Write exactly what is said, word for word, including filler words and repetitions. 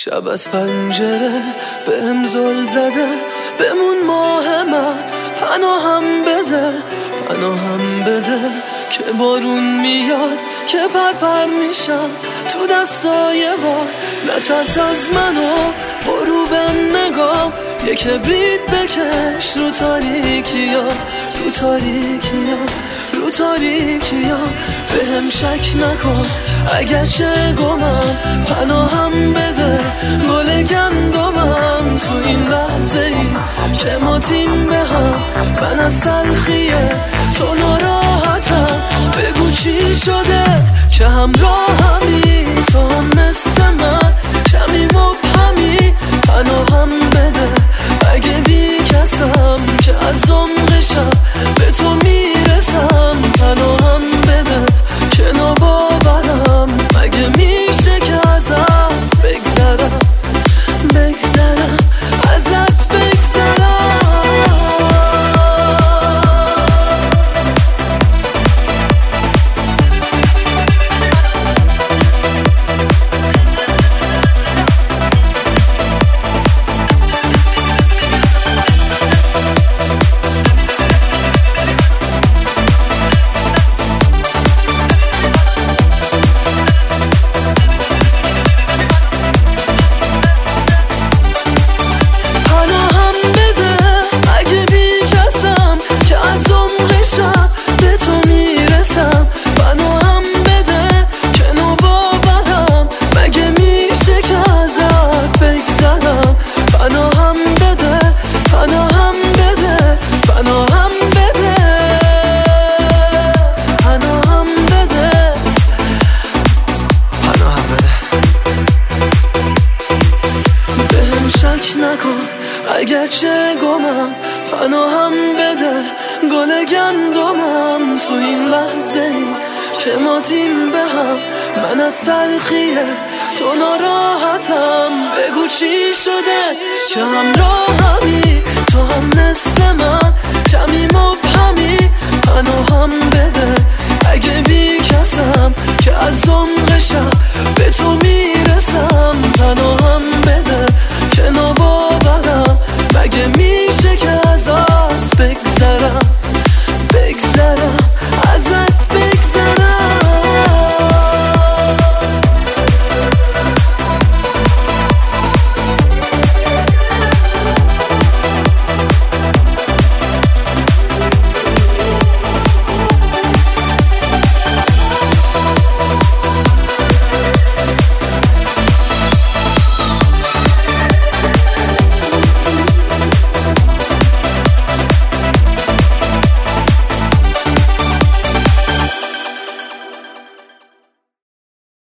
شب از پنجره بهم زل زده، بمون ماه من، پناهم بده پناهم بده که بارون میاد که پرپر میشم تو دستای بار. نترس از منو برو به نگام، یه کبریت بکش رو تاریکیا، رو تاریکیا، رو تاریکیا. بهم شک نکن اگر چه گمم، پناهم بده گل گندمم. تو این لحظه ای که ما تیم به هم، من از تلخیه تو ناراحتم. بگو چی شده که همراهمی، تو هم مثل من کمی مبهمی. پناهم بده اگه بی کسم که از عمقشم به تو میرسم. پناهم بده که ناباورم، مگه میشه که ازت بگذرم بگذرم ازت بگذرم. نکن اگر چه گمم، پناهم بده گل گندمم. تو این لحظه ای که ما تیم به هم، من از تلخیه تو ناراحتم. بگو چی شده که همراهمی، تو هم مثل من کمی مبهمی. پناهم بده اگه بی کسم که از عمقشم به تو میرسم. پناهم بده